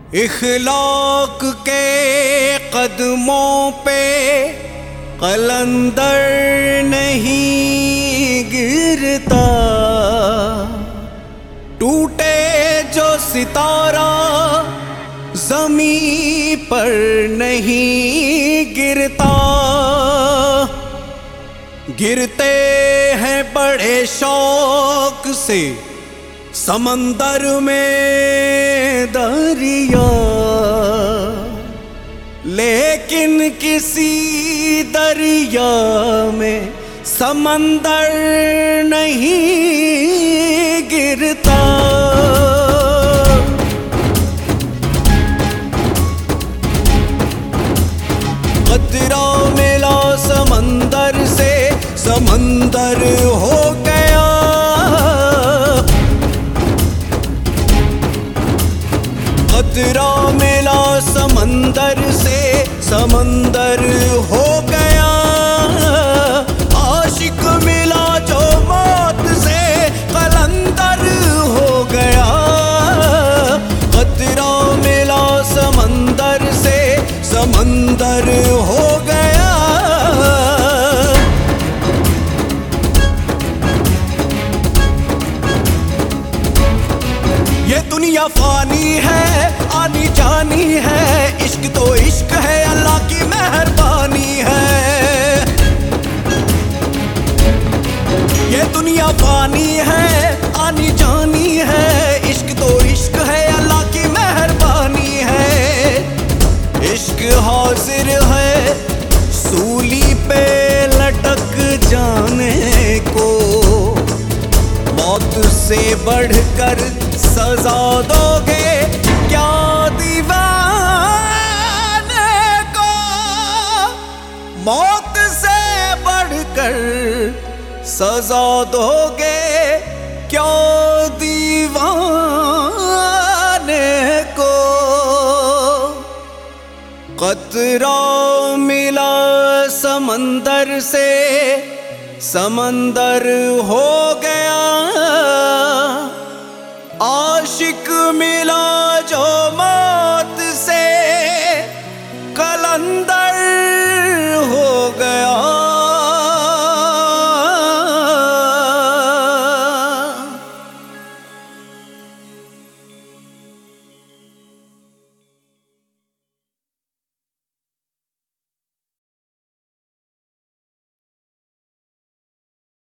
इखलाक के कदमों पे कलंदर नहीं गिरता, टूटे जो सितारा ज़मीं पर नहीं गिरता। गिरते हैं बड़े शौक से समंदर में दरिया, लेकिन किसी दरिया में समंदर नहीं गिरता। कतरा मिला समंदर से समंदर हो गया, कतरा मिला समंदर से समंदर हो गया। आशिक मिला जो मौत से कलंदर हो गया, कतरा मिला समंदर से समंदर हो गया। ये दुनिया फानी है, आनी जानी है, इश्क तो इश्क है, अल्लाह की मेहरबानी है। ये दुनिया फानी है, आनी जानी है, इश्क तो इश्क है, अल्लाह की मेहरबानी है। इश्क हाजिर है सूली पे लटक जाने को, मौत से बढ़कर सजा दोगे क्या दीवाने को, मौत से बढ़कर सजा दोगे क्या दीवाने को। कतरा मिला समंदर से समंदर हो